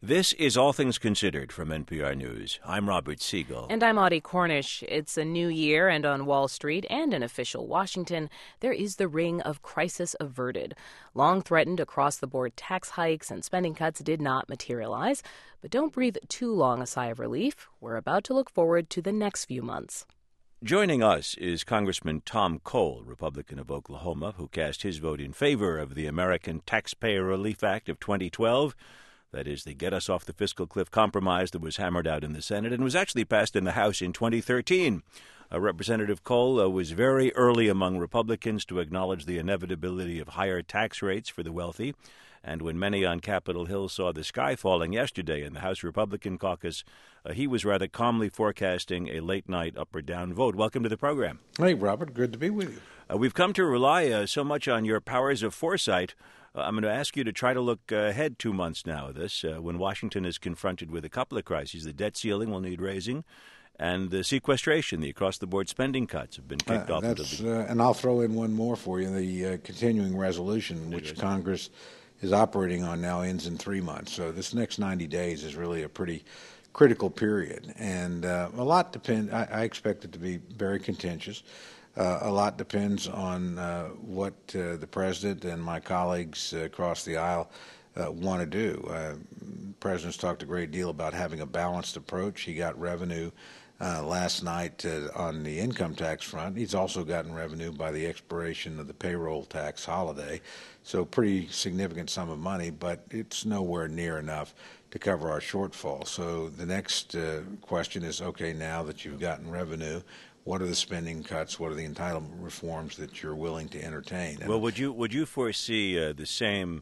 This is All Things Considered from NPR News. I'm Robert Siegel. And I'm Audie Cornish. It's a new year, and on Wall Street and in official Washington, there is the ring of crisis averted. Long threatened across-the-board tax hikes and spending cuts did not materialize. But don't breathe too long a sigh of relief. We're about to look forward to the next few months. Joining us is Congressman Tom Cole, Republican of Oklahoma, who cast his vote in favor of the American Taxpayer Relief Act of 2012. That is the Get Us Off the Fiscal Cliff compromise that was hammered out in the Senate and was actually passed in the House in 2013. Representative Cole was very early among Republicans to acknowledge the inevitability of higher tax rates for the wealthy. And when many on Capitol Hill saw the sky falling yesterday in the House Republican caucus, he was rather calmly forecasting a late-night up or down vote. Welcome to the program. Hey, Robert. Good to be with you. We've come to rely so much on your powers of foresight. I'm going to ask you to try to look ahead 2 months now, when Washington is confronted with a couple of crises. The debt ceiling will need raising, and the sequestration, the across-the-board spending cuts have been kicked off. And I'll throw in one more for you. The continuing resolution, which Congress is operating on now, ends in 3 months. So this next 90 days is really a pretty critical period. And a lot depends. I expect it to be very contentious. A lot depends on what the president and my colleagues across the aisle want to do. The president's talked a great deal about having a balanced approach. He got revenue last night on the income tax front. He's also gotten revenue by the expiration of the payroll tax holiday. So pretty significant sum of money, but it's nowhere near enough to cover our shortfall. So the next question is, okay, now that you've gotten revenue, what are the spending cuts? What are the entitlement reforms that you're willing to entertain? Well, would you foresee the same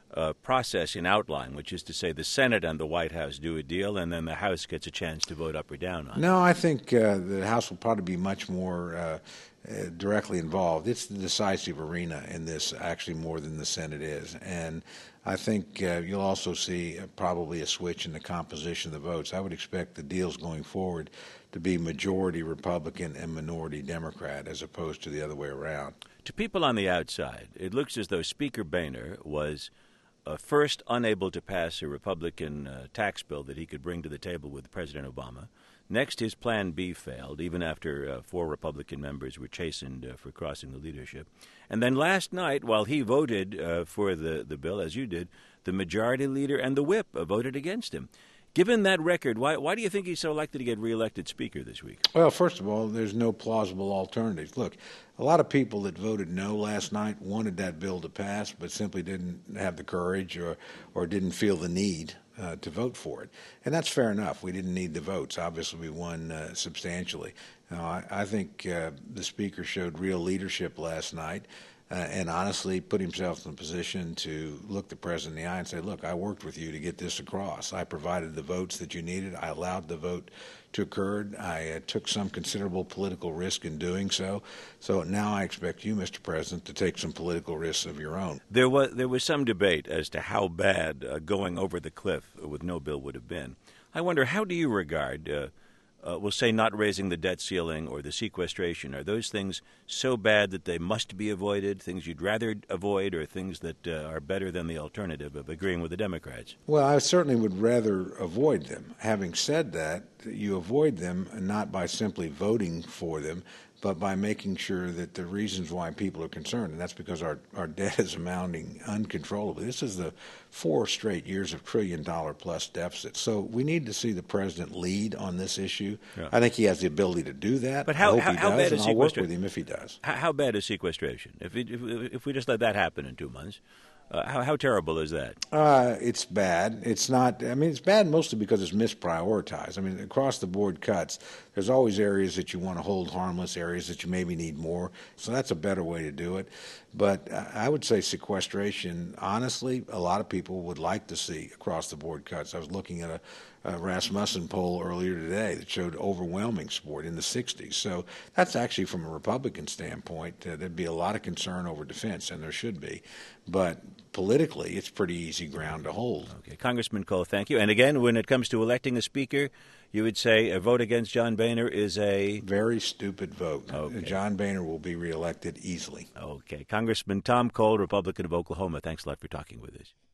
process in outline, which is to say the Senate and the White House do a deal, and then the House gets a chance to vote up or down on it? No, I think the House will probably be much more directly involved. It's the decisive arena in this, actually more than the Senate is. And I think you'll also see probably a switch in the composition of the votes. I would expect the deals going forward to be majority Republican and minority Democrat as opposed to the other way around. To people on the outside, it looks as though Speaker Boehner was first unable to pass a Republican tax bill that he could bring to the table with President Obama. Next, his Plan B failed, even after 4 Republican members were chastened for crossing the leadership. And then last night, while he voted for the bill, as you did, the majority leader and the whip voted against him. Given that record, why do you think he's so likely to get reelected Speaker this week? Well, first of all, there's no plausible alternatives. Look, a lot of people that voted no last night wanted that bill to pass, but simply didn't have the courage or didn't feel the need to vote for it. And that's fair enough. We didn't need the votes. Obviously, we won substantially. Now, I think the Speaker showed real leadership last night. And honestly put himself in a position to look the president in the eye and say, look, I worked with you to get this across. I provided the votes that you needed. I allowed the vote to occur. I took some considerable political risk in doing so. So now I expect you, Mr. President, to take some political risks of your own. There was some debate as to how bad going over the cliff with no bill would have been. I wonder, how do you regard we'll say not raising the debt ceiling or the sequestration? Are those things so bad that they must be avoided, things you'd rather avoid, or things that are better than the alternative of agreeing with the Democrats? Well, I certainly would rather avoid them. Having said that, you avoid them not by simply voting for them, but by making sure that the reasons why people are concerned, and that's because our debt is amounting uncontrollably. This is the 4 straight years of trillion-dollar-plus deficit. So we need to see the president lead on this issue. Yeah. I think he has the ability to do that. But how bad is sequestration? I'll work with him if he does. How bad is sequestration? If we just let that happen in 2 months, how terrible is that? It's bad. It's not. I mean, it's bad mostly because it's misprioritized. I mean, across the board cuts, there's always areas that you want to hold harmless, areas that you maybe need more. So that's a better way to do it. But I would say sequestration, honestly, a lot of people would like to see across the board cuts. I was looking at a Rasmussen poll earlier today that showed overwhelming support in the 60s. So that's actually, from a Republican standpoint, there'd be a lot of concern over defense, and there should be. But politically, it's pretty easy ground to hold. Okay, Congressman Cole, thank you. And again, when it comes to electing a speaker, you would say a vote against John Boehner is a very stupid vote. Okay. John Boehner will be reelected easily. Okay. Congressman Tom Cole, Republican of Oklahoma, thanks a lot for talking with us.